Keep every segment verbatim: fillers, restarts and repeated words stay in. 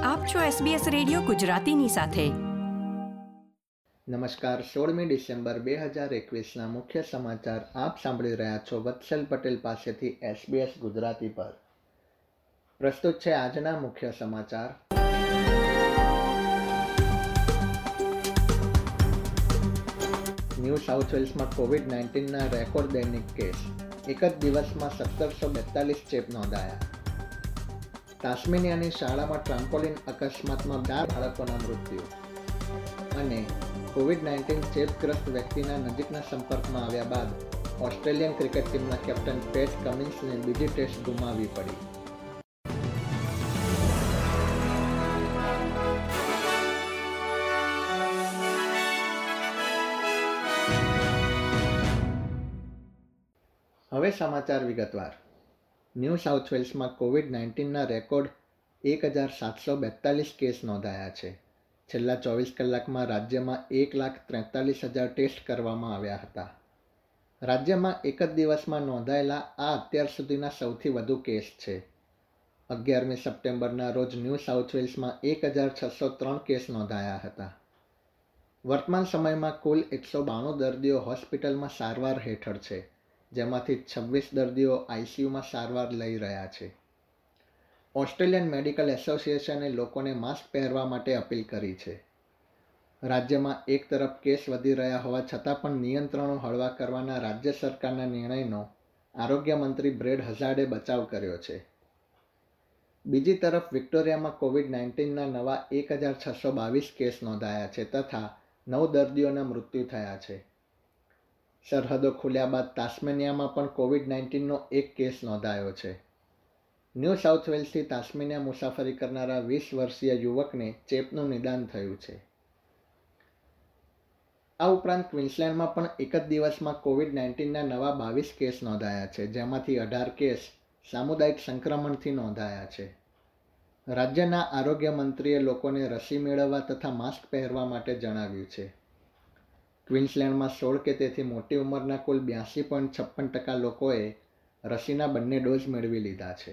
આપ છો SBS radio ગુજરાતીની સાથે. નમસ્કાર. સોળમી ડિસેમ્બર બે હજાર એકવીસના મુખ્ય સમાચાર આપ સાંભળી રહ્યા છો વત્સલ પટેલ પાસેથી એસબીએસ ગુજરાતી પર. પ્રસ્તુત છે આજના મુખ્ય સમાચાર. ન્યૂ સાઉથ વેલ્સમાં કોવિડ નાઇન્ટીનના રેકોર્ડ દૈનિક કેસ. એક જ દિવસમાં સત્તરસો બેતાલીસ ચેપ નોંધાયા. તાસ્મેનિયાની શાળામાં ટ્રામ્પોલિન અકસ્માતમાં ચાર બાળકોના મૃત્યુ. અને કોવિડ નાઇન્ટીન ચેપગ્રસ્ત વ્યક્તિના નજીકના સંપર્કમાં આવ્યા બાદ ઓસ્ટ્રેલિયન ક્રિકેટ ટીમના કેપ્ટન પેટ કમિન્સને બીજી ટેસ્ટ ગુમાવવી પડી. હવે સમાચાર વિગતવાર. ન્યૂ સાઉથ વેલ્સમાં કોવિડ નાઇન્ટીનના રેકોર્ડ એક હજાર સાતસો બેતાલીસ કેસ નોંધાયા છે. છેલ્લા ચોવીસ કલાકમાં રાજ્યમાં એક લાખ ત્રેતાલીસ હજાર ટેસ્ટ કરવામાં આવ્યા હતા. રાજ્યમાં એક જ દિવસમાં નોંધાયેલા આ અત્યાર સુધીના સૌથી વધુ કેસ છે. અગિયારમી સપ્ટેમ્બરના રોજ ન્યૂ સાઉથ વેલ્સમાં એક હજાર છસો ત્રણ કેસ નોંધાયા હતા. વર્તમાન સમયમાં કુલ એકસો બાણું દર્દીઓ હોસ્પિટલમાં સારવાર હેઠળ છે, જેમાંથી છવ્વીસ દર્દીઓ આઈસીયુમાં સારવાર લઈ રહ્યા છે. ઓસ્ટ્રેલિયન મેડિકલ એસોસિએશને લોકોને માસ્ક પહેરવા માટે અપીલ કરી છે. રાજ્યમાં એક તરફ કેસ વધી રહ્યા હોવા છતાં પણ નિયંત્રણો હળવા કરવાના રાજ્ય સરકારના નિર્ણયનો આરોગ્ય મંત્રી બ્રેડ હઝાર્ડે બચાવ કર્યો છે. બીજી તરફ વિક્ટોરિયામાં કોવિડ નાઇન્ટીનના નવા એક હજાર છસો બાવીસ કેસ નોંધાયા છે તથા નવ દર્દીઓના મૃત્યુ થયા છે. સરહદો ખુલ્યા બાદ તાસ્મેનિયામાં પણ કોવિડ નાઇન્ટીનનો એક કેસ નોંધાયો છે. ન્યૂ સાઉથ વેલ્સથી તાસ્મેનિયા મુસાફરી કરનારા વીસ વર્ષીય યુવકને ચેપનું નિદાન થયું છે. આ ઉપરાંત ક્વીન્સલેન્ડમાં પણ એક જ દિવસમાં કોવિડ નાઇન્ટીનના નવા બાવીસ કેસ નોંધાયા છે, જેમાંથી અઢાર કેસ સામુદાયિક સંક્રમણથી નોંધાયા છે. રાજ્યના આરોગ્ય મંત્રીએ લોકોને રસી મેળવવા તથા માસ્ક પહેરવા માટે જણાવ્યું છે. ક્વીન્સલેન્ડમાં સોળ કે તેથી મોટી ઉંમરના કુલ બ્યાસી પોઈન્ટ છપ્પન ટકા લોકોએ રસીના બંને ડોઝ મેળવી લીધા છે.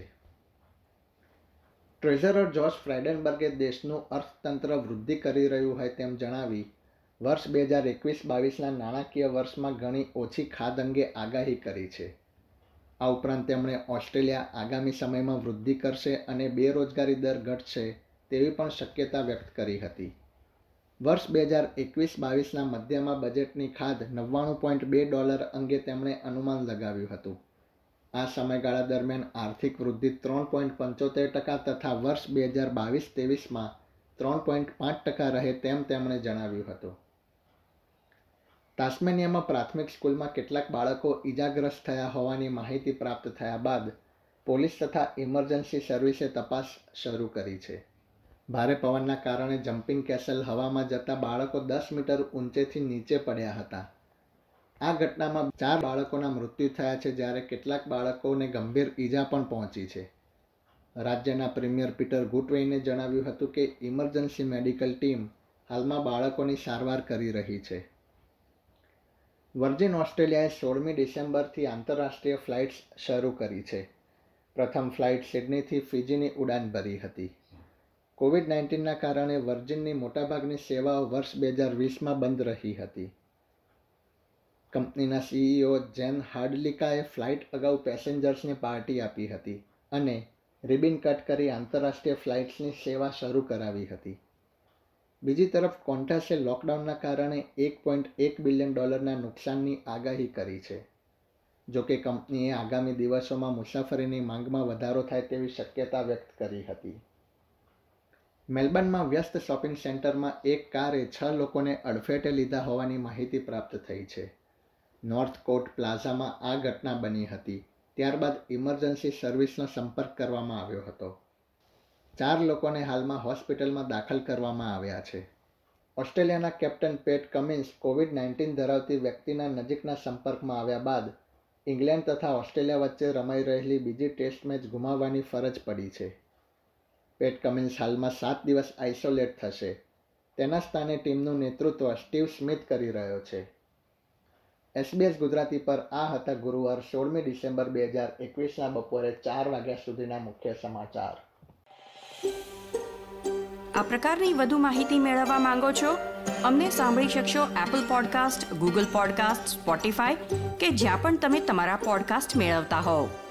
ટ્રેઝરર જોશ ફ્રાઇડનબર્ગે દેશનું અર્થતંત્ર વૃદ્ધિ કરી રહ્યું હોય તેમ જણાવી વર્ષ બે હજાર એકવીસ બાવીસના નાણાકીય વર્ષમાં ઘણી ઓછી ખાધ અંગે આગાહી કરી છે. આ ઉપરાંત તેમણે ઓસ્ટ્રેલિયા આગામી સમયમાં વૃદ્ધિ કરશે અને બેરોજગારી દર ઘટશે તેવી પણ શક્યતા વ્યક્ત કરી હતી. વર્ષ બે હજાર એકવીસ બાવીસના મધ્યમાં બજેટની ખાધ નવ્વાણું પોઈન્ટ બે ડોલર અંગે તેમણે અનુમાન લગાવ્યું હતું. આ સમયગાળા દરમિયાન આર્થિક વૃદ્ધિ ત્રણ પોઈન્ટ પંચોતેર ટકા તથા વર્ષ બે હજાર બાવીસ ત્રેવીસમાં ત્રણ પોઈન્ટ પાંચ ટકા રહે તેમ તેમણે જણાવ્યું હતું. તાસ્મેનિયામાં પ્રાથમિક સ્કૂલમાં કેટલાક બાળકો ઈજાગ્રસ્ત થયા હોવાની માહિતી પ્રાપ્ત થયા બાદ પોલીસ તથા ઇમરજન્સી સર્વિસે તપાસ શરૂ કરી છે. ભારે પવનના કારણે જમ્પિંગ કેસલ હવામાં જતા બાળકો દસ મીટર ઊંચેથી નીચે પડ્યા હતા. આ ઘટનામાં ચાર બાળકોના મૃત્યુ થયા છે, જ્યારે કેટલાક બાળકોને ગંભીર ઈજા પણ પહોંચી છે. રાજ્યના પ્રીમિયર પીટર ગુટવેઇને જણાવ્યું હતું કે ઇમરજન્સી મેડિકલ ટીમ હાલમાં બાળકોની સારવાર કરી રહી છે. વર્જિન ઓસ્ટ્રેલિયાએ સોળમી ડિસેમ્બરથી આંતરરાષ્ટ્રીય ફ્લાઇટ્સ શરૂ કરી છે. પ્રથમ ફ્લાઇટ સિડનીથી ફિજીની ઉડાન ભરી હતી. કોવિડ નાઇન્ટીનના કારણે વર્જિનની મોટાભાગની સેવાઓ વર્ષ બે હજાર વીસમાં બંધ રહી હતી. કંપનીના સીઈઓ જેન હાર્ડલિકાએ ફ્લાઇટ અગાઉ પેસેન્જર્સને પાર્ટી આપી હતી અને રિબિન કટ કરી આંતરરાષ્ટ્રીય ફ્લાઇટ્સની સેવા શરૂ કરાવી હતી. બીજી તરફ કોન્ટાસે લોકડાઉનના કારણે એક પોઈન્ટ એક બિલિયન ડોલરના નુકસાનની આગાહી કરી છે. જોકે કંપનીએ આગામી દિવસોમાં મુસાફરીની માંગમાં વધારો થાય તેવી શક્યતા વ્યક્ત કરી હતી. મેલબર્નમાં વ્યસ્ત શોપિંગ સેન્ટરમાં એક કારે છ લોકોને અડફેટે લીધા હોવાની માહિતી પ્રાપ્ત થઈ છે. નોર્થ કોટ પ્લાઝામાં આ ઘટના બની હતી. ત્યારબાદ ઇમરજન્સી સર્વિસનો સંપર્ક કરવામાં આવ્યો હતો. ચાર લોકોને હાલમાં હોસ્પિટલમાં દાખલ કરવામાં આવ્યા છે. ઓસ્ટ્રેલિયાના captain Pat Cummins covid nineteen ધરાવતી વ્યક્તિના નજીકના સંપર્કમાં આવ્યા બાદ ઇંગ્લેન્ડ તથા ઓસ્ટ્રેલિયા વચ્ચે રમાઈ રહેલી બીજી ટેસ્ટ મેચ ગુમાવવાની ફરજ પડી છે. પેટ કમિન્સ હાલમાં સાત દિવસ આઇસોલેટ થશે. તેના સ્થાને ટીમનું નેતૃત્વ સ્ટીવ સ્મિથ કરી રહ્યો છે. એસબીએસ ગુજરાતી પર આ હતા ગુરુવાર સોળમી ડિસેમ્બર બે હજાર એકવીસના બપોરે ચાર વાગ્યા સુધીના મુખ્ય સમાચાર. આ પ્રકારની વધુ માહિતી મેળવવા માંગો છો? અમને સાંભળી શકશો Apple podcast, Google podcast, Spotify કે જ્યાં પણ તમે તમારા પોડકાસ્ટ મેળવતા હોવ.